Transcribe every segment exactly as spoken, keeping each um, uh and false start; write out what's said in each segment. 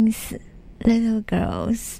Little Girls,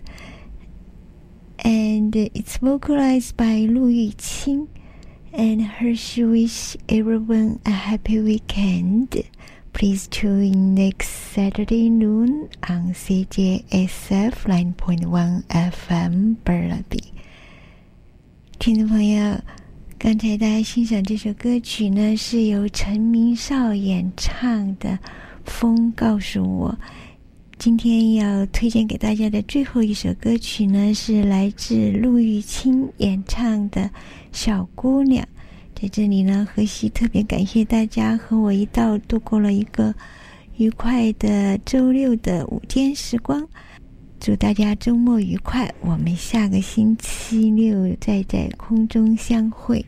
and it's vocalized by Lu Yuqing, and her she wish everyone a happy weekend. Please tune in next Saturday noon on C J S F nine point one F M Burnaby。 听众朋友，刚才大家欣赏这首歌曲呢，是由陈明绍演唱的《风告诉我》。今天要推荐给大家的最后一首歌曲呢，是来自陆玉清演唱的《小姑娘》。在这里呢，荷西特别感谢大家和我一道度过了一个愉快的周六的午间时光，祝大家周末愉快，我们下个星期六再在空中相会。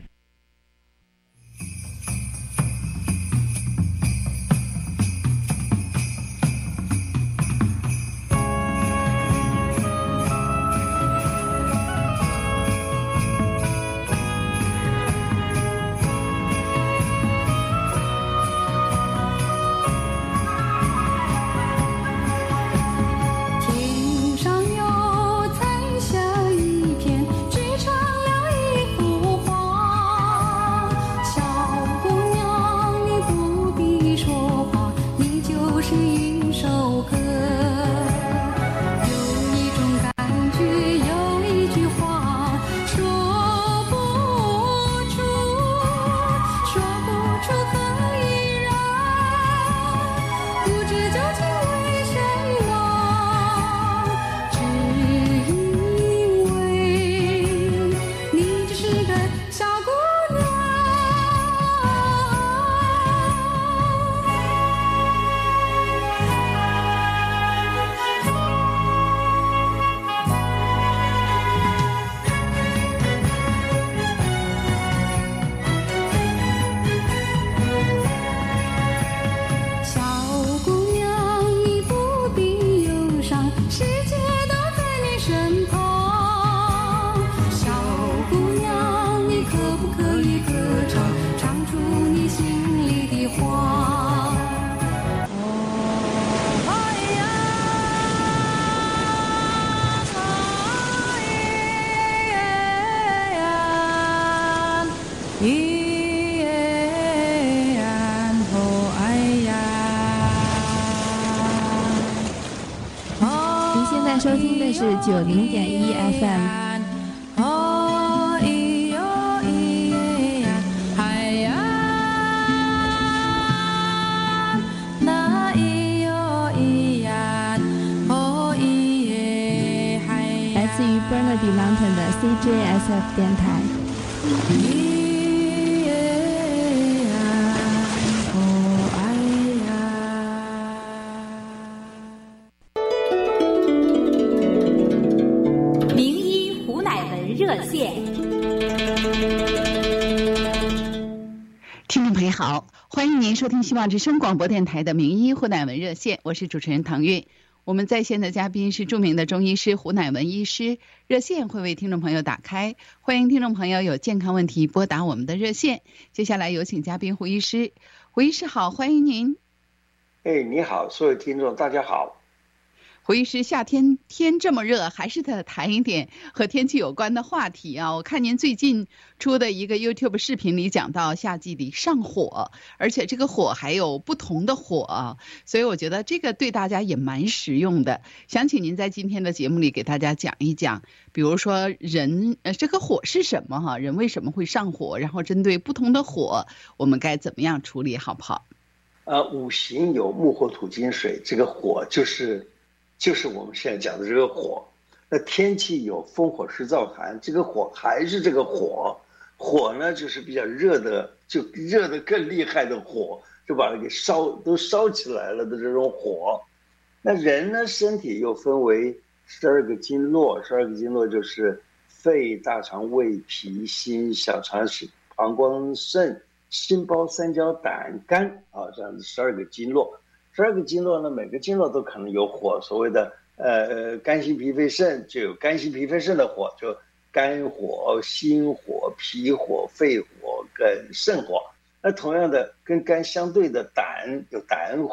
收听的是九零点一 F M。来自于 Burnaby Mountain 的 C J S F 电台。 好，欢迎您收听希望之声广播电台的名医胡乃文热线，我是主持人唐韵。我们在线的嘉宾是著名的中医师胡乃文医师，热线会为听众朋友打开，欢迎听众朋友有健康问题拨打我们的热线。接下来有请嘉宾胡医师。胡医师好，欢迎您。 哎，你好，所有听众大家好。 胡医师，夏天天这么热，还是得谈一点和天气有关的话题啊！我看您最近出的一个 YouTube 视频里讲到夏季里上火，而且这个火还有不同的火啊，所以我觉得这个对大家也蛮实用的。想请您在今天的节目里给大家讲一讲，比如说人呃这个火是什么哈、啊？人为什么会上火？然后针对不同的火，我们该怎么样处理，好不好？ 呃，五行有木火土金水，这个火就是。就是我们现在讲的这个火，那天气有风火湿燥寒，这个火还是这个火，火呢就是比较热的，就热的更厉害的火，就把它给烧都烧起来了的这种火。那人呢，身体又分为十二个经络，十二个经络就是肺、大肠、胃、脾、心、小肠、膀胱、肾、心包、三焦、胆、肝啊，这样子十二个经络。十二个经络呢，每个经络都可能有火，所谓的呃肝心脾肺肾就有肝心脾肺肾的火，就肝火、心火、脾火、肺火跟肾火。那同样的，跟肝相对的胆有胆火，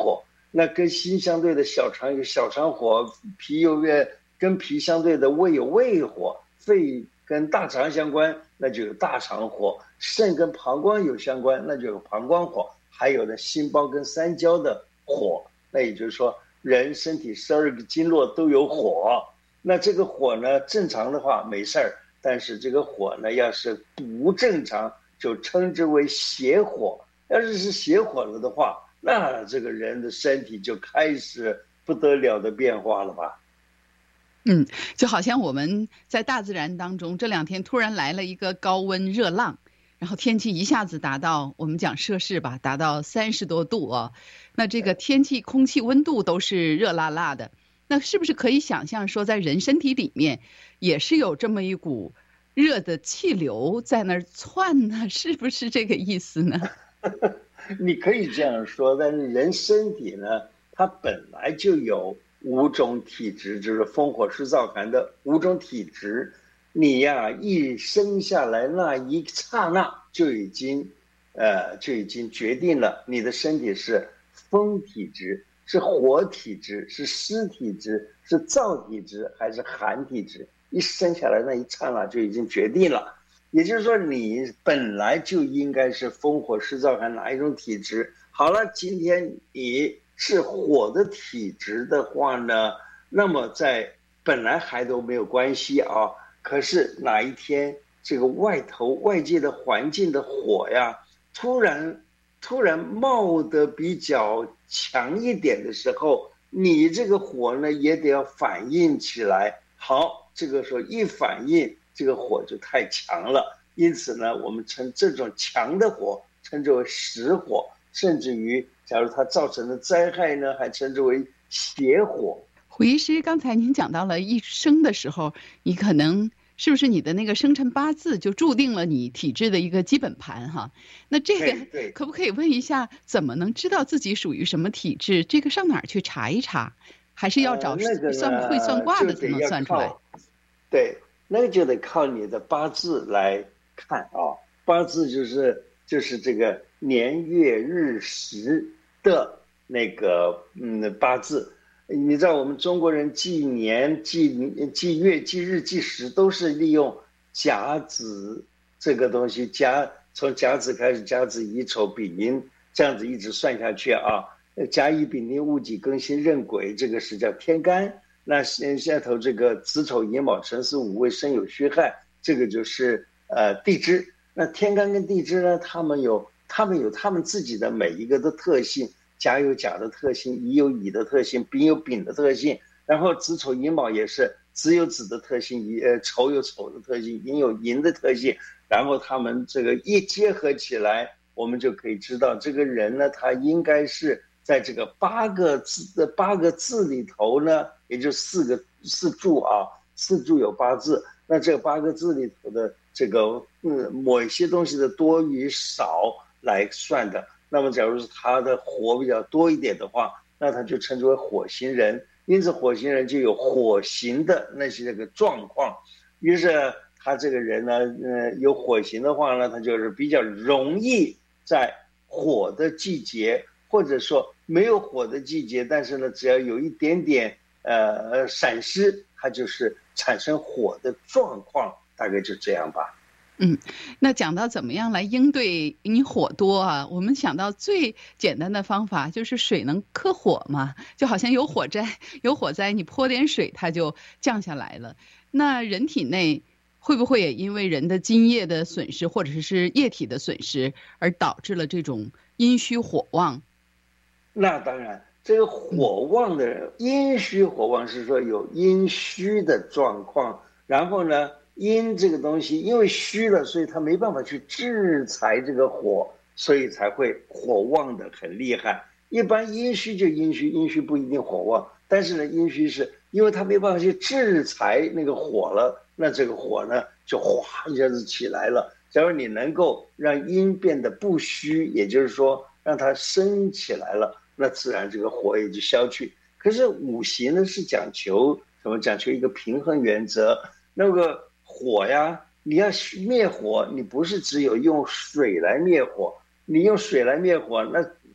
那跟心相对的小肠有小肠火，脾有胃，跟脾相对的胃有胃火，肺跟大肠相关，那就有大肠火，肾跟膀胱有相关，那就有膀胱火，还有呢心包跟三焦的火。那也就是说，人身体十二个经络都有火。那这个火呢，正常的话没事儿，但是这个火呢，要是不正常，就称之为邪火。要是是邪火了的话，那这个人的身体就开始不得了的变化了吧。 嗯，就好像我们在大自然当中，这两天突然来了一个高温热浪，然后天气一下子达到，我们讲摄氏吧，达到三十多度啊。那这个天气空气温度都是热辣辣的，那是不是可以想象说，在人身体里面也是有这么一股热的气流在那儿窜呢？是不是这个意思呢？ 你可以这样说，但是人身体呢，它本来就有五种体质，就是风火湿燥寒的五种体质。你呀，一生下来那一刹那就已经，呃，就已经决定了你的身体是风体质，是火体质，是湿体质，是燥体质，还是寒体质。一生下来那一刹那就已经决定了。也就是说，你本来就应该是风火湿燥寒哪一种体质。好了，今天你是火的体质的话呢，那么在本来还都没有关系啊。可是哪一天这个外头外界的环境的火呀，突然突然冒得比较强一点的时候，你这个火呢也得要反应起来。好，这个时候一反应，这个火就太强了。因此呢，我们称这种强的火称之为实火，甚至于假如它造成的灾害呢，还称之为邪火。 胡医师，刚才您讲到了一生的时候，你可能是不是你的那个生辰八字就注定了你体质的一个基本盘哈？那这个可不可以问一下，怎么能知道自己属于什么体质？这个上哪儿去查一查？还是要找算会算卦的才能算出来？ 呃那个、对，那个就得靠你的八字来看啊。八字就是就是这个年月日时的那个嗯八字。你知道我们中国人记年、记记月、记日、记时都是利用甲子这个东西，甲从甲子开始，甲子乙丑丙寅这样子一直算下去啊。甲乙丙丁戊己庚辛壬癸，这个是叫天干。那下头这个子丑寅卯辰巳午未申酉戌亥，这个就是呃地支。那天干跟地支呢，他们有他们有他们自己的每一个的特性。甲有甲的特性，乙有乙的特性，丙有丙的特性，然后子丑寅卯也是子有子的特性，乙呃丑有丑的特性，寅有寅的特性，然后他们这个一结合起来，我们就可以知道这个人呢，他应该是在这个八个字的八个字里头呢，也就四个四柱啊，四柱有八字，那这八个字里头的这个嗯某一些东西的多与少来算的。那么假如是他的火比较多一点的话，那他就称之为火型人。因此火型人就有火型的那些这个状况。于是他这个人呢，呃，有火型的话呢，他就是比较容易在火的季节，或者说没有火的季节，但是呢，只要有一点点呃闪失，它就是产生火的状况，大概就这样吧。 嗯，那讲到怎么样来应对你火多啊，我们想到最简单的方法就是水能克火嘛，就好像有火灾，有火灾你泼点水它就降下来了。那人体内会不会也因为人的津液的损失或者是液体的损失而导致了这种阴虚火旺？ 那当然，这个火旺的人，阴虚火旺是说有阴虚的状况，然后呢阴这个东西因为虚了，所以他没办法去制裁这个火，所以才会火旺的很厉害。一般阴虚就阴虚，阴虚不一定火旺，但是呢阴虚是因为他没办法去制裁那个火了，那这个火呢就哗一下子起来了。假如你能够让阴变得不虚，也就是说让它升起来了，那自然这个火也就消去。可是五行呢是讲求什么？讲求一个平衡原则。那个火呀，你要灭火，你不是只有用水来灭火，你用水来灭火，那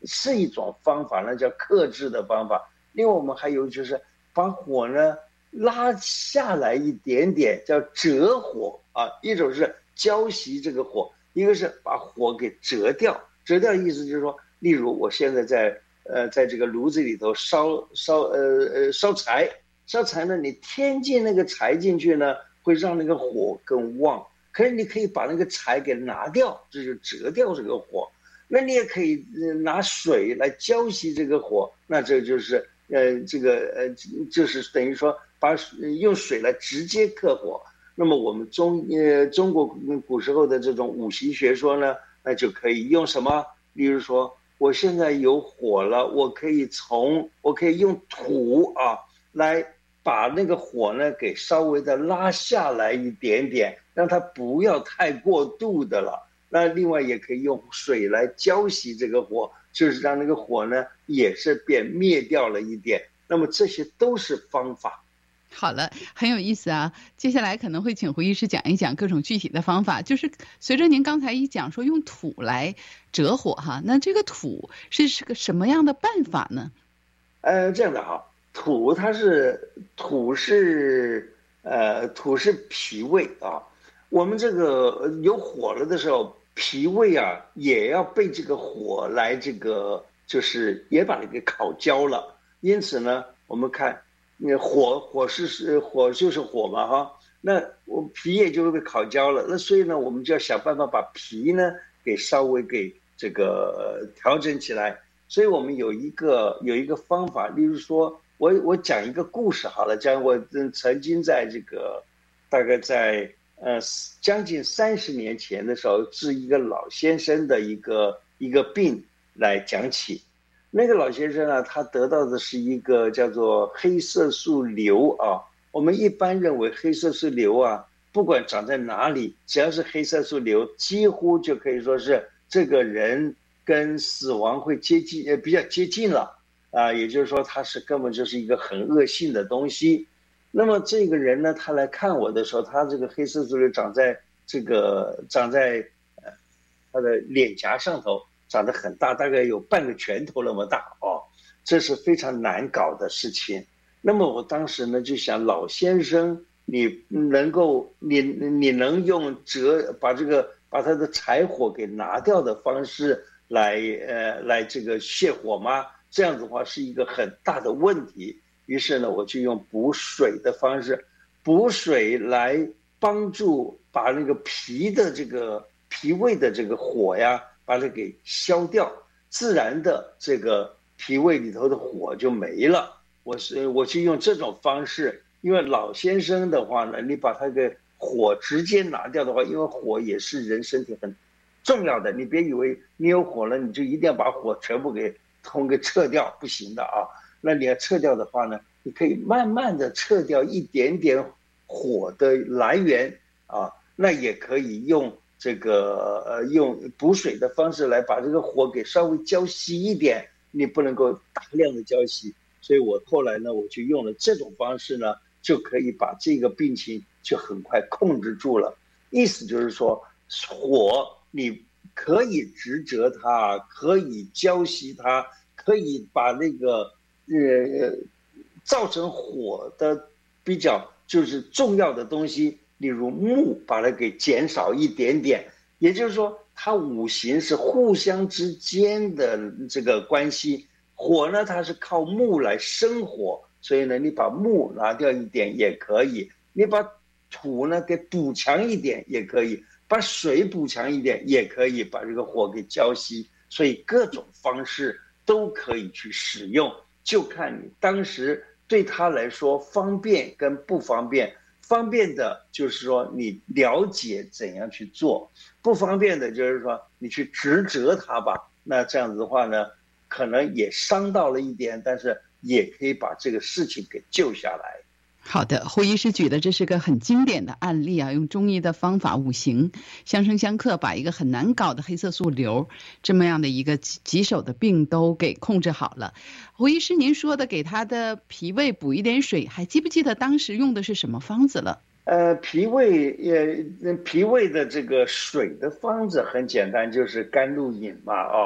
是一种方法，那叫克制的方法。另外我们还有就是把火呢拉下来一点点，叫折火啊。一种是浇熄这个火，一个是把火给折掉。折掉意思就是说，例如我现在在呃在这个炉子里头烧烧呃呃烧柴，烧柴呢，你添进那个柴进去呢，会让那个火更旺。可是你可以把那个柴给拿掉，这就折掉这个火。那你也可以拿水来浇熄这个火，那这就是呃这个呃就是等于说把用水来直接克火。那么我们中呃中国古时候的这种五行学说呢，那就可以用什么？例如说，我现在有火了，我可以从我可以用土啊来把那个火呢给稍微的拉下来一点点，让它不要太过度的了。那另外也可以用水来浇熄这个火，就是让那个火呢也是变灭掉了一点。那么这些都是方法。 好了，很有意思啊。接下来可能会请胡医师讲一讲各种具体的方法，就是随着您刚才一讲说用土来折火哈，那这个土是是个什么样的办法呢？ 呃，这样的哈，土它是土是呃土是脾胃啊。我们这个有火了的时候，脾胃啊也要被这个火来这个就是也把它给烤焦了。因此呢，我们看。那火火是是火就是火嘛哈，那我皮也就会被烤焦了。那所以呢，我们就要想办法把皮呢给稍微给这个调整起来。所以我们有一个有一个方法，例如说，我我讲一个故事好了，讲我曾经在这个大概在呃将近三十年前的时候，治一个老先生的一个一个病来讲起。那个老先生啊，他得到的是一个叫做黑色素瘤啊。我们一般认为黑色素瘤啊，不管长在哪里，只要是黑色素瘤，几乎就可以说是这个人跟死亡会接近，呃，比较接近了啊。也就是说，他是根本就是一个很恶性的东西。那么这个人呢，他来看我的时候，他这个黑色素瘤长在这个长在呃他的脸颊上头。长得很大，大概有半个拳头那么大哦，这是非常难搞的事情。那么我当时呢就想，老先生，你能够你你能用折把这个把他的柴火给拿掉的方式来呃来这个泻火吗？这样子的话是一个很大的问题。于是呢，我就用补水的方式，补水来帮助把那个脾的这个脾胃的这个火呀。把它给消掉，自然的这个脾胃里头的火就没了。我是我去用这种方式，因为老先生的话呢，你把他的火直接拿掉的话，因为火也是人身体很重要的，你别以为你有火了，你就一定要把火全部给通给撤掉，不行的啊。那你要撤掉的话呢，你可以慢慢的撤掉一点点火的来源啊，那也可以用。这个呃，用补水的方式来把这个火给稍微浇熄一点，你不能够大量的浇熄。所以我后来呢，我就用了这种方式呢，就可以把这个病情就很快控制住了。意思就是说，火你可以直折它，可以浇熄它，可以把那个呃造成火的比较就是重要的东西。例如木，把它给减少一点点，也就是说，它五行是互相之间的这个关系。火呢，它是靠木来生火，所以呢，你把木拿掉一点也可以，你把土呢给补强一点也可以，把水补强一点也可以，把这个火给浇熄。所以各种方式都可以去使用，就看你当时对他来说方便跟不方便。方便的就是说你了解怎样去做，不方便的就是说你去直折它吧。那这样子的话呢，可能也伤到了一点，但是也可以把这个事情给救下来。 好的，胡医师举的这是个很经典的案例啊，用中医的方法五行相生相克，把一个很难搞的黑色素瘤这么样的一个棘手的病都给控制好了。胡医师您说的给他的脾胃补一点水，还记不记得当时用的是什么方子了？ 呃，脾胃呃脾胃的这个水的方子很简单，就是甘露饮嘛啊、哦。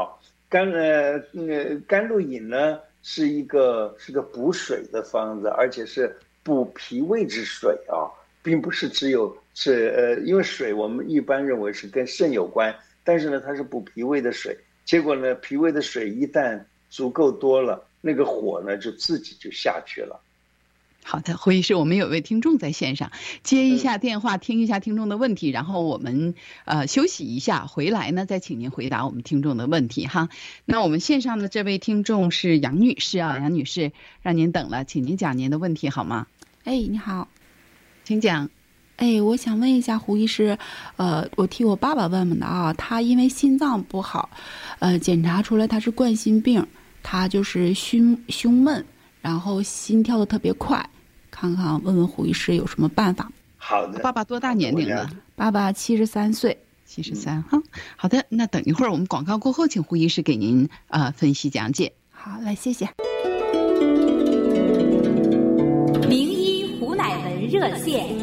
甘呃呃甘露饮呢是一个是个补水的方子，而且是补脾胃之水啊，并不是只有是呃，因为水我们一般认为是跟肾有关，但是呢它是补脾胃的水，结果呢脾胃的水一旦足够多了，那个火呢就自己就下去了。 好的，胡医师，我们有位听众在线上，接一下电话，听一下听众的问题，然后我们呃休息一下，回来呢再请您回答我们听众的问题哈。那我们线上的这位听众是杨女士啊，杨女士，让您等了，请您讲您的问题好吗？ 哎，你好， 请讲。 哎，我想问一下胡医师，呃，我替我爸爸问问的啊，他因为心脏不好，呃，检查出来他是冠心病，他就是胸胸闷，然后心跳的特别快，看看问问胡医师有什么办法。 好的。 爸爸多大年龄了？ 爸爸七十三岁。 七十三哈。好的，那等一会儿我们广告过后，请胡医师给您呃分析讲解。 好，来，谢谢。 名医胡乃文热线。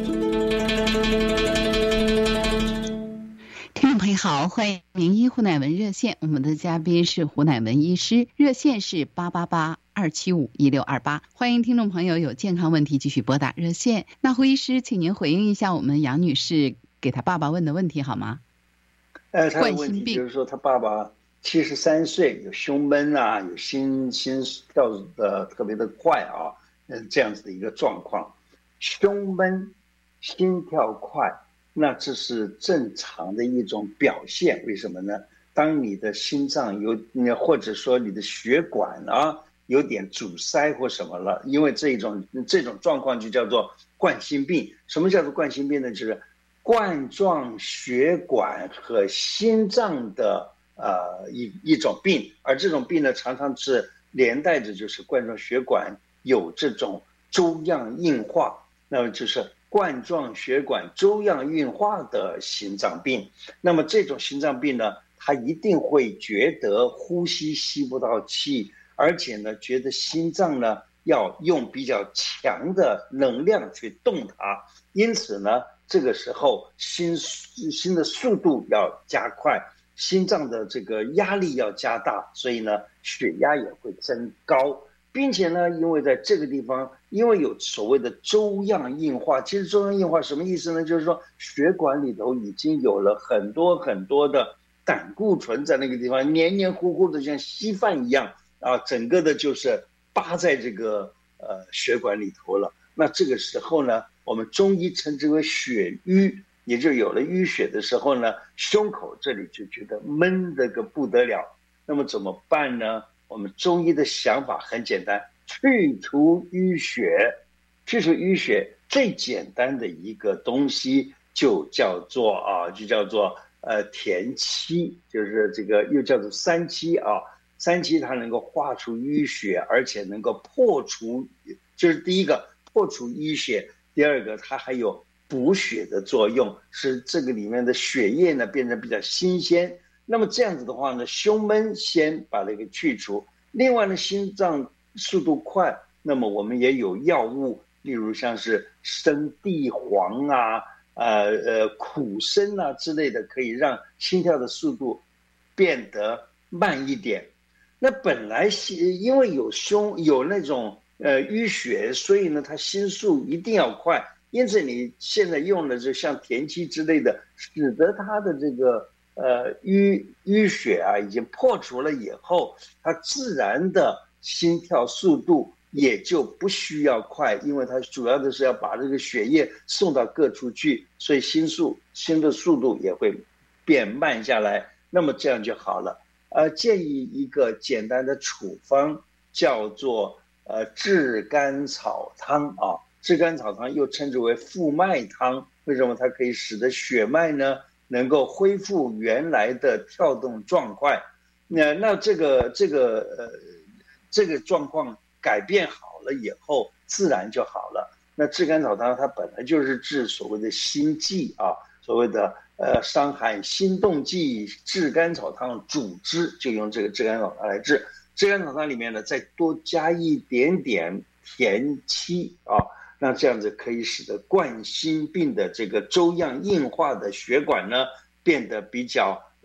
听众朋友好，欢迎名医胡乃文热线，我们的嘉宾是胡乃文医师，热线是八八八二七五一六二八，欢迎听众朋友有健康问题继续拨打热线。那胡医师，请您回应一下我们杨女士给她爸爸问的问题好吗？ 呃，他的问题就是说，他爸爸七十三岁，有胸闷啊，有心心跳的特别的快啊，嗯，这样子的一个状况。胸闷、心跳快，那这是正常的一种表现。为什么呢？当你的心脏有，或者说你的血管啊有点阻塞或什么了，因为这种这种状况就叫做冠心病。什么叫做冠心病呢？就是冠状血管和心脏的呃一一种病，而这种病呢，常常是连带着就是冠状血管有这种粥样硬化，那么就是冠状血管粥样硬化的心脏病。那么这种心脏病呢，他一定会觉得呼吸吸不到气，而且呢，觉得心脏呢要用比较强的能量去动它，因此呢，这个时候心心的速度要加快，心脏的这个压力要加大，所以呢，血压也会增高，并且呢，因为在这个地方，因为有所谓的粥样硬化，其实粥样硬化什么意思呢？就是说血管里头已经有了很多很多的胆固醇在那个地方黏黏糊糊的，像稀饭一样啊，整个的就是扒在这个呃血管里头了。那这个时候呢，我们中医称之为血瘀，也就有了淤血的时候呢，胸口这里就觉得闷得个不得了。那么怎么办呢？我们中医的想法很简单，去除淤血。去除淤血最简单的一个东西就叫做啊，就叫做呃田七，就是这个又叫做三七啊。三七它能够化除淤血，而且能够破除，就是第一个破除淤血，第二个它还有补血的作用，使这个里面的血液呢变得比较新鲜。那么这样子的话呢，胸闷先把它给去除。另外呢，心脏速度快，那么我们也有药物，例如像是生地黄啊、呃呃苦参啊之类的，可以让心跳的速度变得慢一点。那本来因为有胸有那种呃淤血，所以呢，它心速一定要快。因此你现在用的就像田七之类的，使得它的这个呃淤淤血啊已经破除了以后，它自然的心跳速度也就不需要快，因为它主要的是要把这个血液送到各处去，所以心速心的速度也会变慢下来。那么这样就好了。呃，建议一个简单的处方，叫做呃炙甘草汤啊。炙甘草汤又称之为复脉汤，为什么它可以使得血脉呢能够恢复原来的跳动状况？那那这个这个呃这个状况改变好了以后，自然就好了。那炙甘草汤它本来就是治所谓的心悸啊，所谓的呃伤寒心动悸，炙甘草汤主之，就用这个炙甘草汤来治。炙甘草汤里面呢，再多加一点点田七啊。那这样子可以使得冠心病的这个粥样硬化的血管呢变得比较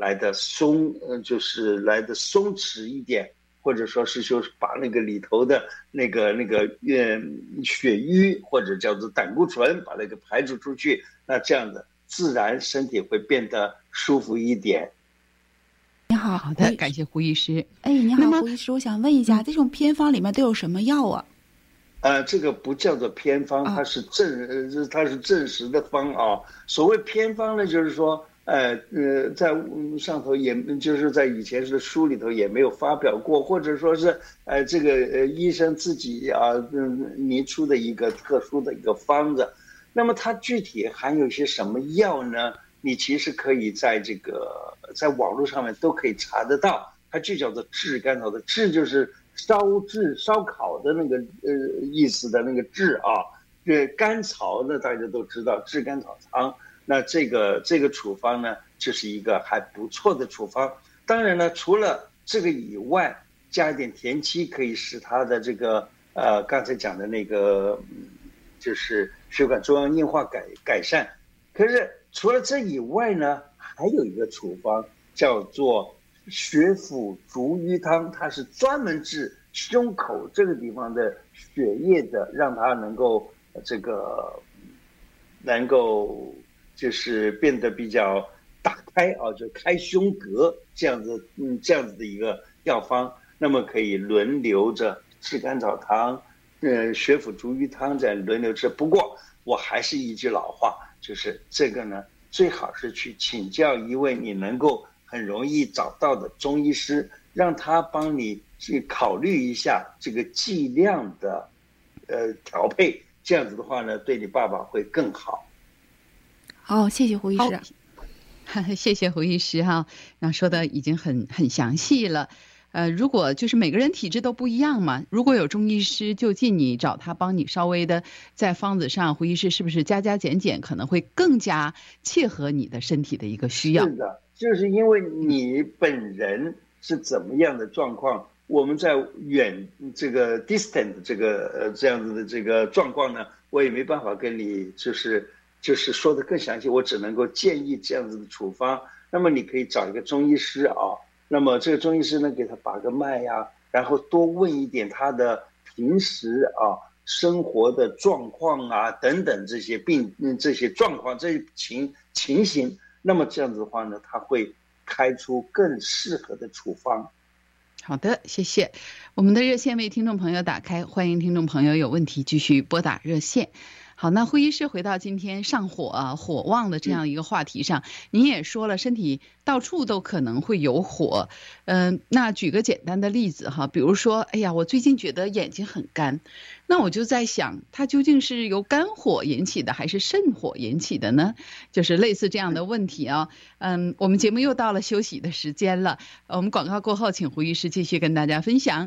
来的松，呃，就是来的松弛一点，或者说是就是把那个里头的那个那个呃血瘀或者叫做胆固醇把那个排除出去，那这样的自然身体会变得舒服一点。 你好， 好的，感谢胡医师。 哎，你好，胡医师，我想问一下，这种偏方里面都有什么药啊？ 呃，这个不叫做偏方，它是证，呃，它是证实的方啊。所谓偏方呢，就是说，呃呃，在上头也就是在以前的书里头也没有发表过，或者说是呃这个呃医生自己啊嗯拟出的一个特殊的一个方子。那么它具体含有些什么药呢？你其实可以在这个在网络上面都可以查得到，它就叫做炙甘草的炙就是烧炙烧烤的那个呃意思的那个炙啊，这甘草呢大家都知道炙甘草汤。那这个这个处方呢，这是一个还不错的处方。当然呢，除了这个以外，加一点田七可以使它的这个呃刚才讲的那个就是血管中央硬化改改善。可是除了这以外呢，还有一个处方叫做血府逐瘀汤，它是专门治胸口这个地方的血液的，让它能够这个能够就是变得比较打开啊，就开胸膈这样子，嗯，这样子的一个药方。那么可以轮流着炙甘草汤、呃血府逐瘀汤这样轮流吃。不过我还是一句老话，就是这个呢，最好是去请教一位你能够很容易找到的中医师，让他帮你去考虑一下这个剂量的呃调配，这样子的话呢，对你爸爸会更好。 好，谢谢胡医师。 谢谢胡医师哈，那说的已经很很详细了。呃，如果就是每个人体质都不一样嘛，如果有中医师，就近你找他帮你稍微的在方子上，胡医师是不是加加减减，可能会更加切合你的身体的一个需要？ 是的，就是因为你本人是怎么样的状况，我们在远这个 distant 这个呃这样子的这个状况呢，我也没办法跟你就是就是说的更详细，我只能够建议这样子的处方。那么你可以找一个中医师啊。那么这个中医师呢，给他把个脉呀，然后多问一点他的平时啊生活的状况啊等等这些病这些状况这些情情形，那么这样子的话呢，他会开出更适合的处方。 好的，谢谢。我们的热线为听众朋友打开，欢迎听众朋友有问题继续拨打热线。好，那胡医师回到今天上火啊火旺的这样一个话题上，您也说了身体到处都可能会有火，嗯、呃，那举个简单的例子哈，比如说，哎呀，我最近觉得眼睛很干，那我就在想，它究竟是由肝火引起的还是肾火引起的呢？就是类似这样的问题啊。嗯，我们节目又到了休息的时间了，我们广告过后，请胡医师继续跟大家分享。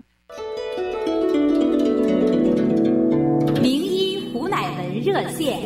热线，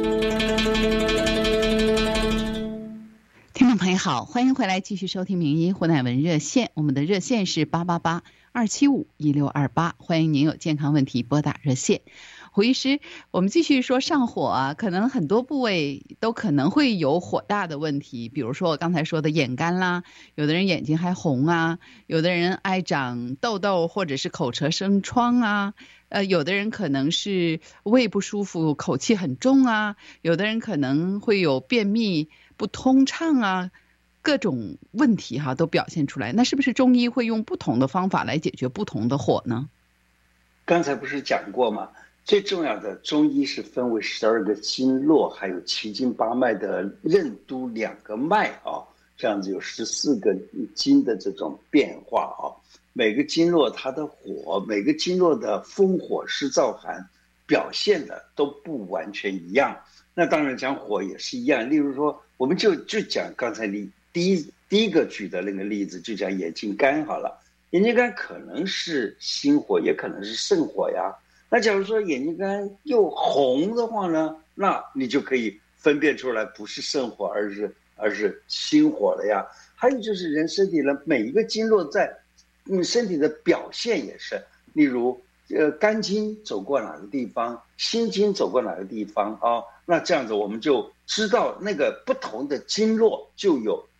听众朋友好，欢迎回来继续收听名医胡乃文热线，我们的热线是八八八二七五一六二八，欢迎您有健康问题拨打热线。胡医师，我们继续说上火啊，可能很多部位都可能会有火大的问题，比如说我刚才说的眼干啦，有的人眼睛还红啊，有的人爱长痘痘或者是口舌生疮啊，呃，有的人可能是胃不舒服，口气很重啊，有的人可能会有便秘不通畅啊，各种问题哈都表现出来。那是不是中医会用不同的方法来解决不同的火呢？ 刚才不是讲过吗？最重要的中医是分为十二个经络，还有七经八脉的任督两个脉啊，这样子有十四个经的这种变化啊。每个经络它的火，每个经络的风火湿燥寒表现的都不完全一样。那当然讲火也是一样，例如说，我们就就讲刚才你第一第一个举的那个例子，就讲眼睛干好了，眼睛干可能是心火，也可能是肾火呀。那假如说眼睛干又红的话呢，那你就可以分辨出来不是肾火，而是而是心火了呀。还有就是人身体的每一个经络在嗯身体的表现也是，例如呃肝经走过哪个地方，心经走过哪个地方啊，那这样子我们就知道那个不同的经络就有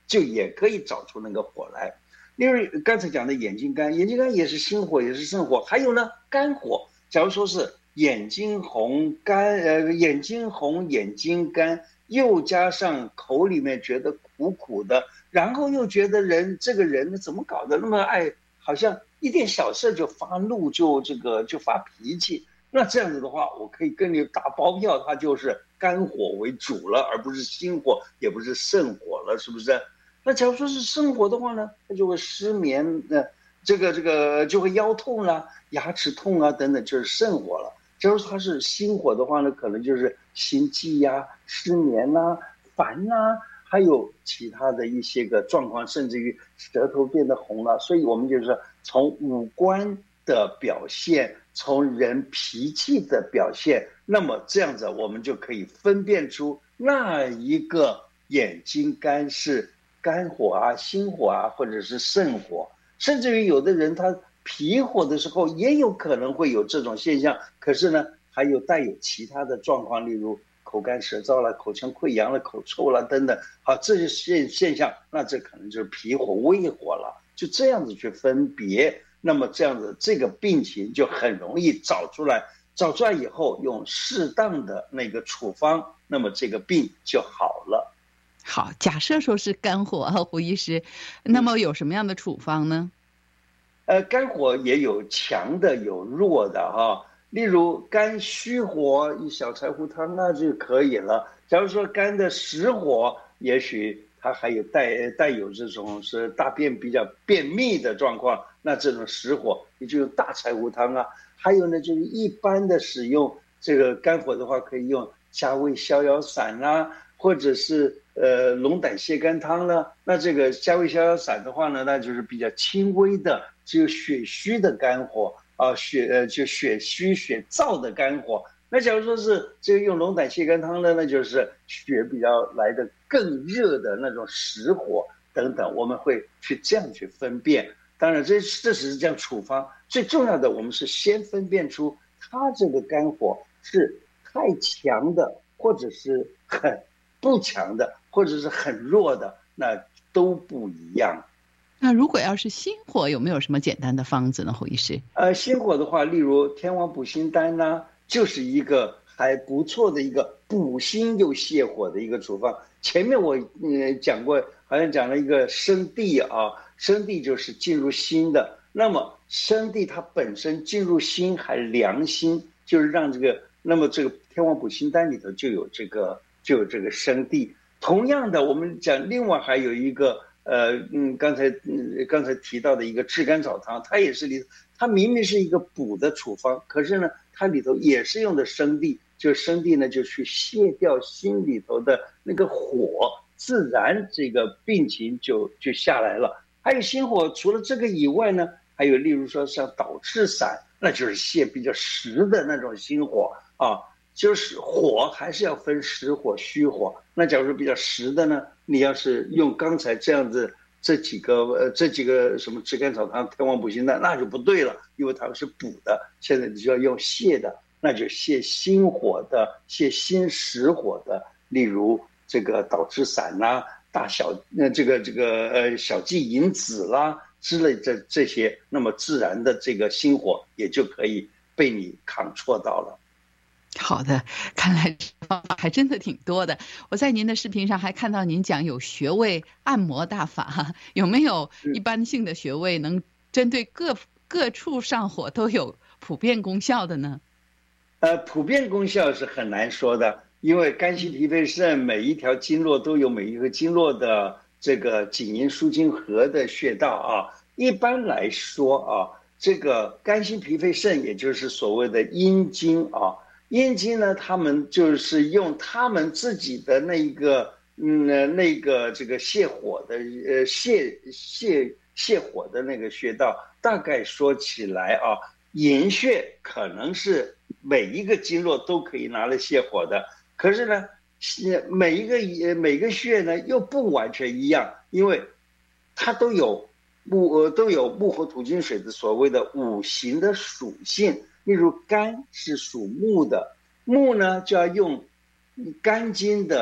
就也可以找出那个火来。因为刚才讲的眼睛干，眼睛干也是心火，也是肾火。还有呢，肝火，假如说是眼睛红干，呃，眼睛红，眼睛干，又加上口里面觉得苦苦的，然后又觉得人这个人怎么搞得那么爱，好像一点小事就发怒，就这个就发脾气。那这样子的话，我可以跟你打包票，它就是肝火为主了，而不是心火，也不是肾火了，是不是？那假如说是肾火的话呢，它就会失眠，呃，这个这个就会腰痛啦、牙齿痛啊等等，就是肾火了。假如它是心火的话呢，可能就是心悸呀、失眠呐、烦呐、还有其他的一些个状况，甚至于舌头变得红了。所以我们就是从五官的表现，从人脾气的表现，那么这样子我们就可以分辨出那一个眼睛干是肝火啊、心火啊，或者是肾火。甚至于有的人他脾火的时候也有可能会有这种现象，可是呢还有带有其他的状况，例如口干舌燥了、口腔溃疡了、口臭了等等。好，这些现现象，那这可能就是脾火微火了。就这样子去分别，那么这样子这个病情就很容易找出来，找出来以后用适当的那个处方，那么这个病就好了。 好，假设说是肝火，胡医师，那么有什么样的处方呢？ 呃，肝火也有强的有弱的哈，例如肝虚火，一小柴胡汤那就可以了。假如说肝的实火，也许它还有带带有这种是大便比较便秘的状况，那这种实火你就用大柴胡汤啊。还有呢，就是一般的使用这个肝火的话，可以用加味逍遥散啦，或者是呃龙胆泻肝汤呢。那这个加味逍遥散的话呢，那就是比较轻微的，只有血虚的肝火啊，血呃就血虚血燥的肝火。那假如说是这个用龙胆泻肝汤的，那就是血比较来的更热的那种实火等等，我们会去这样去分辨。当然这这只是这样处方，最重要的我们是先分辨出它这个肝火是太强的，或者是很不强的，或者是很弱的，那都不一样。 那如果要是心火，有没有什么简单的方子呢，胡医师？ 呃，心火的话，例如天王补心丹呢、啊，就是一个还不错的一个补心又泻火的一个处方。前面我呃讲过，好像讲了一个生地啊，生地就是进入心的。那么生地它本身进入心还凉心，就是让这个，那么这个天王补心丹里头就有这个就有这个生地。同样的，我们讲另外还有一个。呃嗯，刚才嗯刚才提到的一个炙甘草汤，它也是里，它明明是一个补的处方，可是呢，它里头也是用的生地，就生地呢就去卸掉心里头的那个火，自然这个病情就就下来了。还有心火，除了这个以外呢，还有例如说像导赤散，那就是泻比较实的那种心火啊。就是火还是要分实火虚火，那假如说比较实的呢，你要是用刚才这样子这几个呃这几个什么炙甘草汤、天王补心丹，那就不对了，因为它们是补的。现在你就要用泻的，那就泻心火的、泻心实火的，例如这个导赤散啦、大小呃这个这个呃小济银子啦之类的这些，那么自然的这个心火也就可以被你抗挫到了。 好的，看来方法还真的挺多的。我在您的视频上还看到您讲有穴位按摩大法，有没有一般性的穴位能针对各各处上火都有普遍功效的呢？ 呃，普遍功效是很难说的，因为肝心脾肺肾每一条经络都有每一个经络的这个紧阴疏经合的穴道啊。一般来说啊，这个肝心脾肺肾也就是所谓的阴经啊。阴经呢，他们就是用他们自己的那个，嗯，那个这个泻火的，呃，泻泻泻火的那个穴道，大概说起来啊，营穴可能是每一个经络都可以拿来泻火的，可是呢，每一个每个穴呢又不完全一样，因为它都有木呃都有木火土金水的所谓的五行的属性。例如肝是属木的，木呢就要用肝经的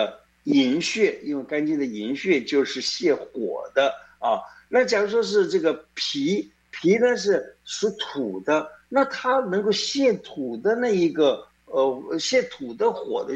寅穴，因为肝经的寅穴就是泄火的啊。那假如说是这个脾，脾呢是属土的，那它能够泄土的那一个呃泄土的火的